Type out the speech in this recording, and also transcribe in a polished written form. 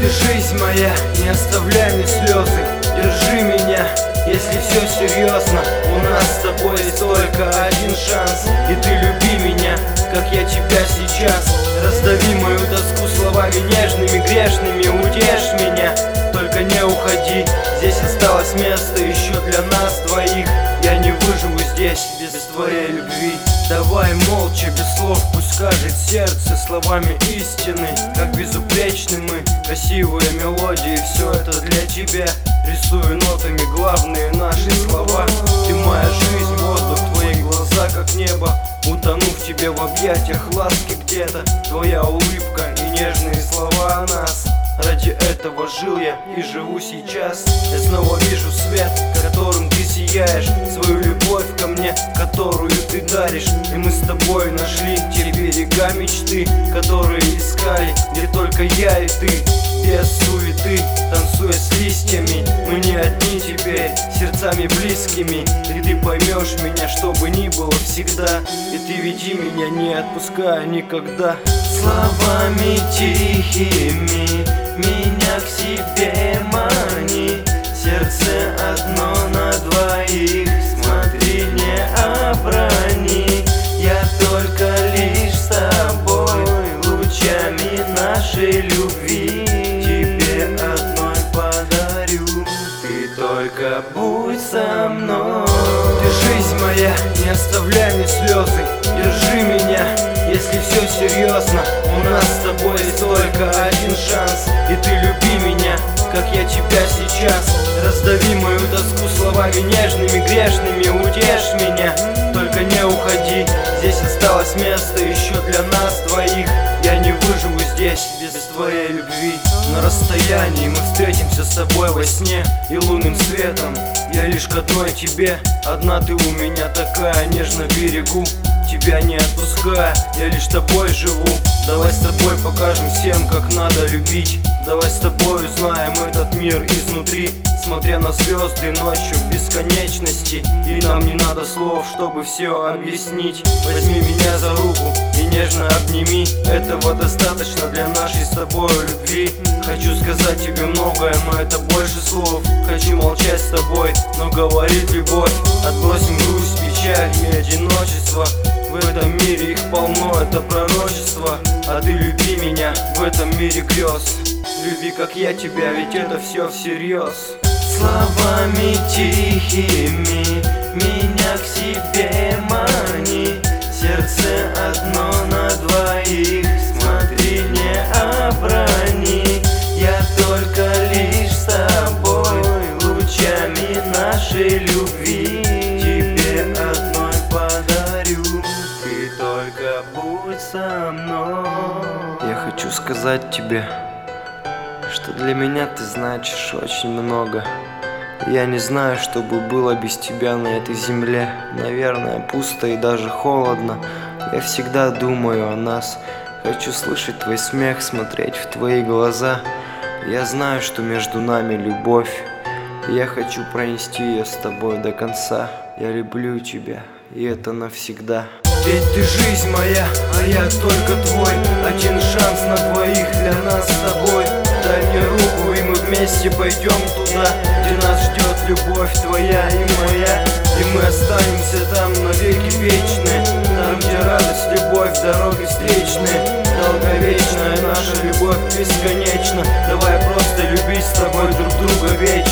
Ты жизнь моя, не оставляй мне слезы. Держи меня, если все серьезно. У нас с тобой есть только один шанс, и ты люби меня, как я тебя сейчас. Раздави мою тоску словами нежными, грешными. Утешь меня, только не уходи. Здесь осталось место еще для нас двоих. Я не выживу здесь без твоей любви. Давай молча, без слов, пусть скажет сердце словами истины. Как безупречны мы, красивые мелодии, все это для тебя. Рисую нотами главные наши слова. Ты моя жизнь, воздух, твои глаза как небо. Утону в тебе в объятиях ласки где-то. Твоя улыбка и нежные слова о нас. Ради этого жил я и живу сейчас. Я снова вижу свет, которым ты сияешь. Свою любовь ко мне, которую ты даришь. И мы с тобой нашли те берега мечты, которые искали, где только я и ты. Без суеты, танцуя с листьями, мы не одни теперь, сердцами близкими. И ты поймешь меня, что бы ни было всегда. И ты веди меня, не отпуская никогда. Словами тихими меня к себе мани. Сердце одно на двоих, смотри, не оброни. Я только лишь с тобой, лучами нашей любви тебе одной подарю. Ты только будь со мной. Ты жизнь моя, не оставляй мне слезы. Держи меня, если все серьезно. У нас с тобой есть только один шанс, и ты люби меня, как я тебя сейчас. Раздави мою тоску словами нежными, грешными. Утешь меня, только не уходи. Здесь осталось место еще для нас двоих. Я не выживу здесь без твоей любви. На расстоянии мы встретимся с тобой во сне и лунным светом. Я лишь к одной тебе, одна ты у меня такая, нежно берегу. Тебя не отпуская, я лишь тобой живу. Давай с тобой покажем всем, как надо любить. Давай с тобой узнаем этот мир изнутри, смотря на звезды ночью в бесконечности. И нам не надо слов, чтобы все объяснить. Возьми меня за руку и нежно обними. Этого достаточно для нашей с тобой любви. Хочу сказать тебе многое, но это больше слов. Хочу молчать с тобой, но говорит любовь. Отбросим грусть, печаль и одиночество. В этом мире их полно, это пророчество. А ты люби меня в этом мире грез. Люби, как я тебя, ведь это все всерьез. Словами тихими меня к себе мани. Сердце одно на двоих, смотри, не оброни. Я только лишь с тобой, лучами нашей любви тебе одной подарю. Ты только будь со мной. Я хочу сказать тебе, что для меня ты значишь очень много. Я не знаю, что бы было без тебя на этой земле. Наверное, пусто и даже холодно. Я всегда думаю о нас. Хочу слышать твой смех, смотреть в твои глаза. Я знаю, что между нами любовь. Я хочу пронести ее с тобой до конца. Я люблю тебя, и это навсегда. Ведь ты жизнь моя, а я только твой. Один шанс на двоих для нас с тобой. Дай мне руку, и мы вместе пойдем туда, где нас ждет любовь твоя и моя. И мы останемся там навеки вечные. Там, где радость, любовь, дороги встречные. Долговечная наша любовь бесконечна. Давай просто любить с тобой друг друга вечно.